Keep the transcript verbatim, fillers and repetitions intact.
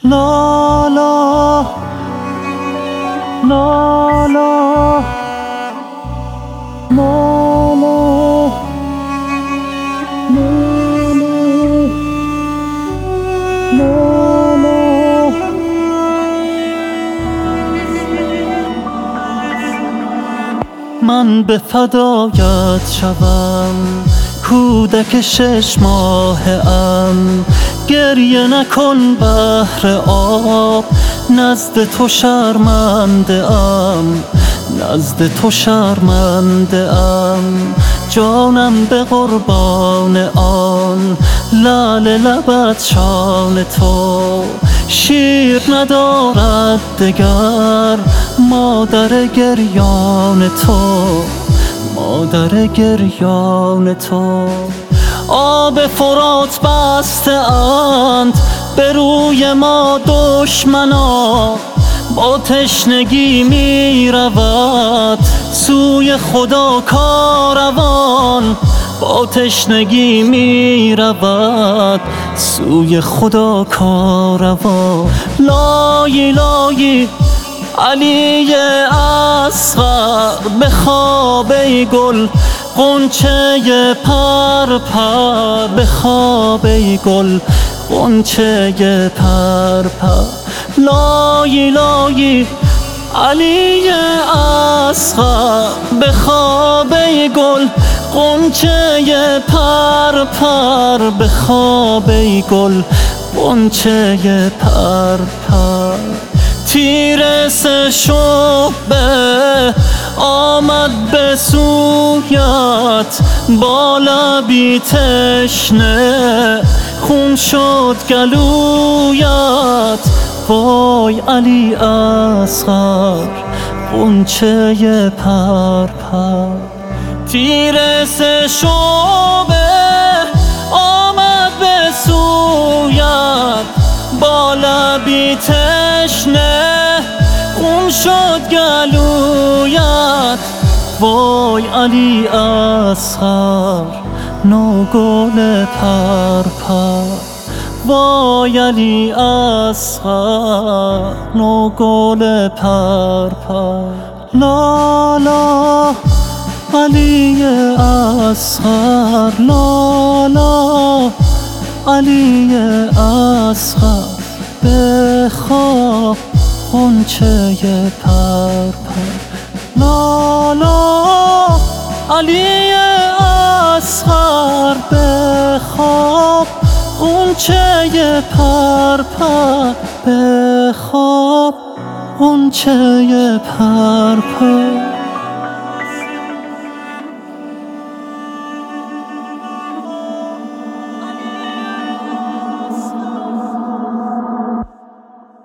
لا لا لا لا لا من به فدایت شوم، کودک شش ماهه ام. گریه نکن بحر آب، نزد تو شرمنده ام، نزد تو شرمنده ام. جانم به قربان آن لعل لبت شان تو. شیر ندارد دگر مادر گریان تو، مادر گریان تو. آب فرات بسته اند به روی ما دشمنا، با تشنگی می رود سوی خدا کاروان، با تشنگی می رود سوی خدا کاروان. لای لای علی اصغر به خواب ای گل، غنچه پر پر به خواب ای گل، غنچه پر پر. لای لای علی اصغر به خواب ای گل، غنچه پر پر به خواب ای گل، غنچه پر پر. تیر سه شعبه آمد به سویت، با لبی تشنه خون شد گلویت. وای علی اصغر غنچه پر پر. تیر سه شعبه آمد به سویت، با لبی تشنه خون شد گلویت. وای علی اصغر نوگل پر پر. وای علی اصغر نوگل پر پر. لا لا علی اصغر، لا لا علی اصغر به خواب غنچه پر پر. لا لا علی اصغر به خواب غنچه پر پر، به خواب غنچه پر پر.